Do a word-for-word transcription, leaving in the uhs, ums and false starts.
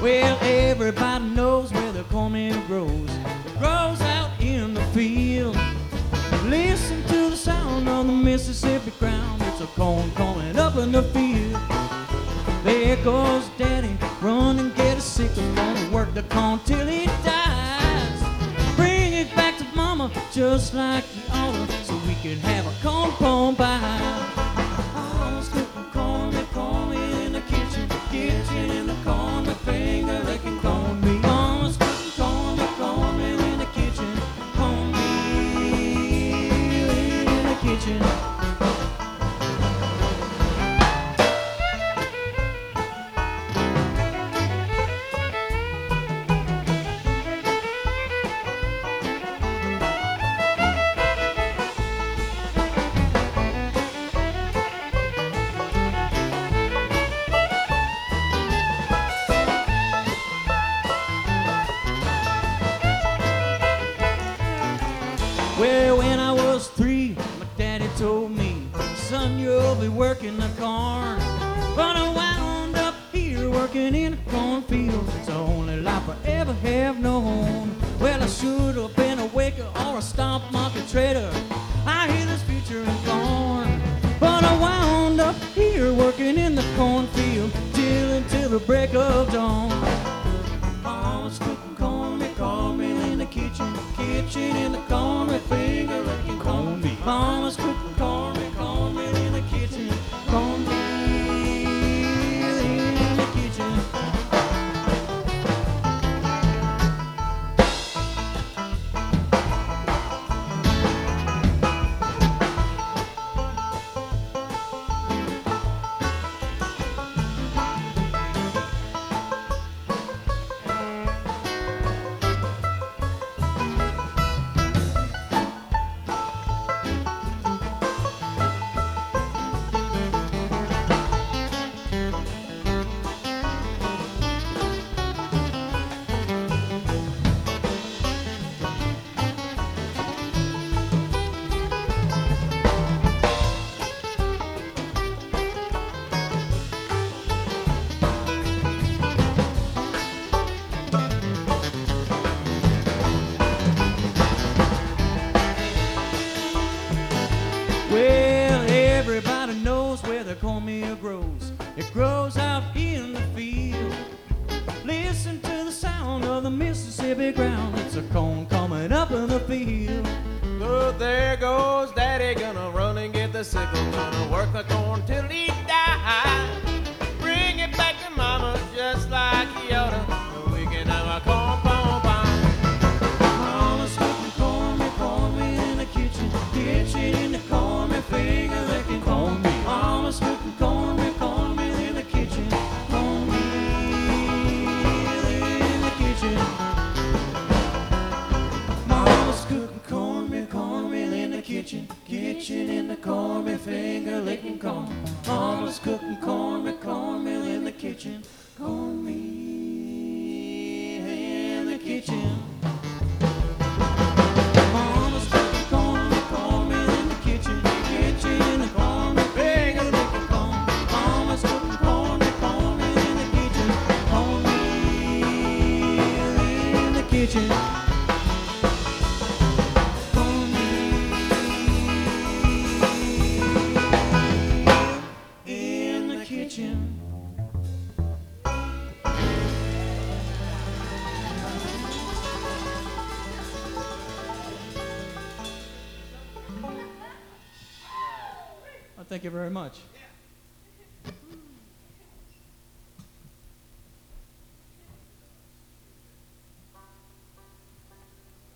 Well, everybody knows where the cornmeal grows. It grows out in the field. Listen to the sound of the Mississippi ground. It's a corn coming up in the field. There goes Daddy, run and get a sickle. Gonna work the corn till he dies. Bring it back to Mama just like you oughta, so we can have a corn pone pie. Mama's cooking cornmeal, cornmeal in the kitchen, kitchen in the corn, my finger licking cornmeal. Mama's cooking cornmeal, cornmeal in the kitchen, cornmeal in the kitchen. Well, when I was three, my daddy told me, son, you'll be working the corn. But I wound up here working in a cornfield. It's the only life I ever have known. Well, I should have been a waker or a stock market trader. I hear this future in corn. But I wound up here working in the cornfield till until the break of dawn. Mama's cooking cornmeal, cornmeal in the kitchen, kitchen in the corn, my finger licking cornmeal. Mama's cooking cornmeal, cornmeal in the kitchen, cornmeal in the kitchen. Well, everybody knows where the cornmeal grows. It grows out in the field. Listen to the sound of the Mississippi ground. It's a corn coming up in the field. So there goes Daddy, gonna run and get the sickle, gonna work the corn till he dies. Bring it back to Mama just like he oughta, so we can have a corn pone pie. Mama's cooking cornmeal, cornmeal in the kitchen, kitchen in the corn, my finger licking cornmeal. Mama's cooking cornmeal, cornmeal in the kitchen, cornmeal in the kitchen. Mama's cooking cornmeal, cornmeal in the kitchen, kitchen in the corn, my finger licking corn. Mama's cooking cornmeal, cornmeal in the kitchen, cornmeal in the kitchen. Mama's cooking cornmeal, cornmeal in the kitchen, kitchen in the corn, my finger licking corn. Mama's cooking cornmeal, cornmeal in the kitchen, cornmeal in the kitchen. In the kitchen. Thank you very much.